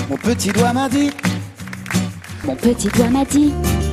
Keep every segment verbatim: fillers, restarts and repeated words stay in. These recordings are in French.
Mon petit doigt m'a dit. Mon petit doigt m'a dit.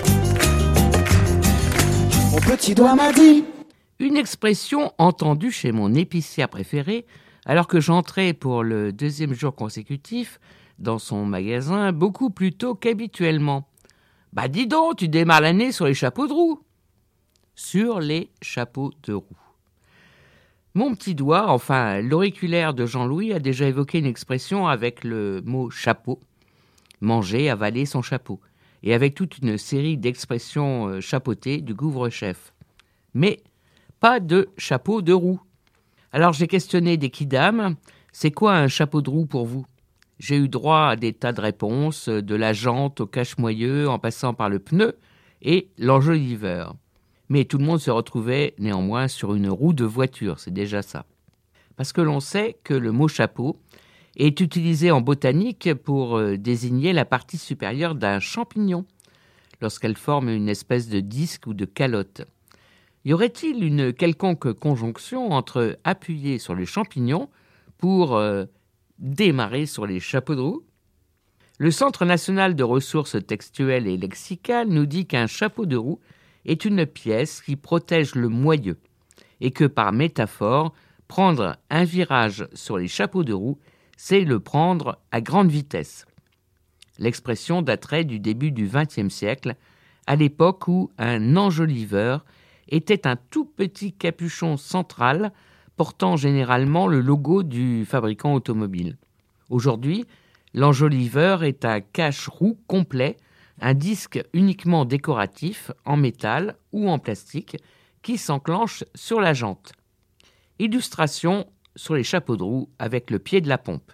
Mon petit doigt m'a dit. Une expression entendue chez mon épicière préférée alors que j'entrais pour le deuxième jour consécutif dans son magasin beaucoup plus tôt qu'habituellement. « Bah dis donc, tu démarres l'année sur les chapeaux de roue !» Sur les chapeaux de roue. Mon petit doigt, enfin l'auriculaire de Jean-Louis, a déjà évoqué une expression avec le mot « chapeau », manger, avaler son chapeau, et avec toute une série d'expressions chapeautées du couvre-chef. Mais pas de chapeau de roue. Alors j'ai questionné des quidam, c'est quoi un chapeau de roue pour vous ? J'ai eu droit à des tas de réponses, de la jante au cache-moyeu, en passant par le pneu et l'enjoliveur. Mais tout le monde se retrouvait néanmoins sur une roue de voiture, c'est déjà ça. Parce que l'on sait que le mot chapeau est utilisé en botanique pour désigner la partie supérieure d'un champignon, lorsqu'elle forme une espèce de disque ou de calotte. Y aurait-il une quelconque conjonction entre appuyer sur le champignon pour euh, démarrer sur les chapeaux de roue ? Le Centre national de ressources textuelles et lexicales nous dit qu'un chapeau de roue est une pièce qui protège le moyeu et que par métaphore, prendre un virage sur les chapeaux de roue, c'est le prendre à grande vitesse. L'expression daterait du début du vingtième siècle, à l'époque où un enjoliveur était un tout petit capuchon central portant généralement le logo du fabricant automobile. Aujourd'hui, l'enjoliveur est un cache-roue complet, un disque uniquement décoratif en métal ou en plastique qui s'enclenche sur la jante. Illustration sur les chapeaux de roue avec le pied de la pompe.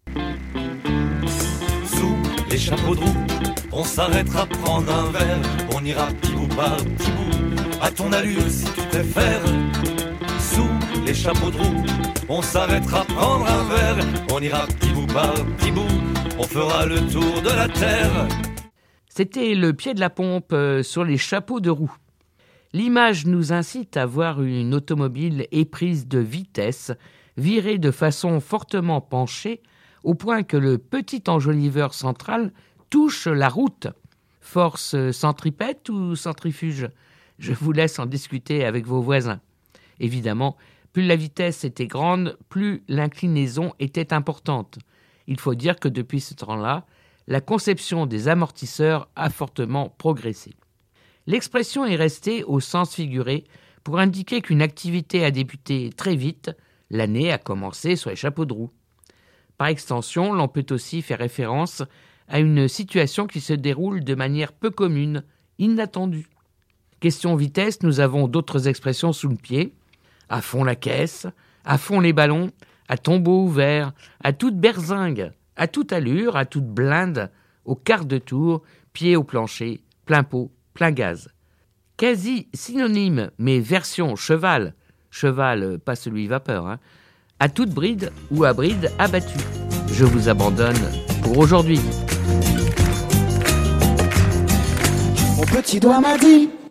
Sous les chapeaux de roue, on s'arrêtera prendre un verre, on ira petit bout par petit bout, à ton allure si tu préfères. Sous les chapeaux de roue, on s'arrêtera prendre un verre, on ira petit bout par petit bout, on fera le tour de la terre. C'était le pied de la pompe sur les chapeaux de roue. L'image nous incite à voir une automobile éprise de vitesse, virée de façon fortement penchée, au point que le petit enjoliveur central touche la route. Force centripète ou centrifuge ? Je vous laisse en discuter avec vos voisins. Évidemment, plus la vitesse était grande, plus l'inclinaison était importante. Il faut dire que depuis ce temps-là, la conception des amortisseurs a fortement progressé. L'expression est restée au sens figuré pour indiquer qu'une activité a débuté très vite, l'année a commencé sur les chapeaux de roue. Par extension, l'on peut aussi faire référence à une situation qui se déroule de manière peu commune, inattendue. Question vitesse, nous avons d'autres expressions sous le pied. À fond la caisse, à fond les ballons, à tombeau ouvert, à toute berzingue, à toute allure, à toute blinde, au quart de tour, pied au plancher, plein pot, plein gaz. Quasi synonyme, mais version cheval, cheval, pas celui vapeur, hein, à toute bride ou à bride abattue. Je vous abandonne pour aujourd'hui. Mon petit doigt m'a dit.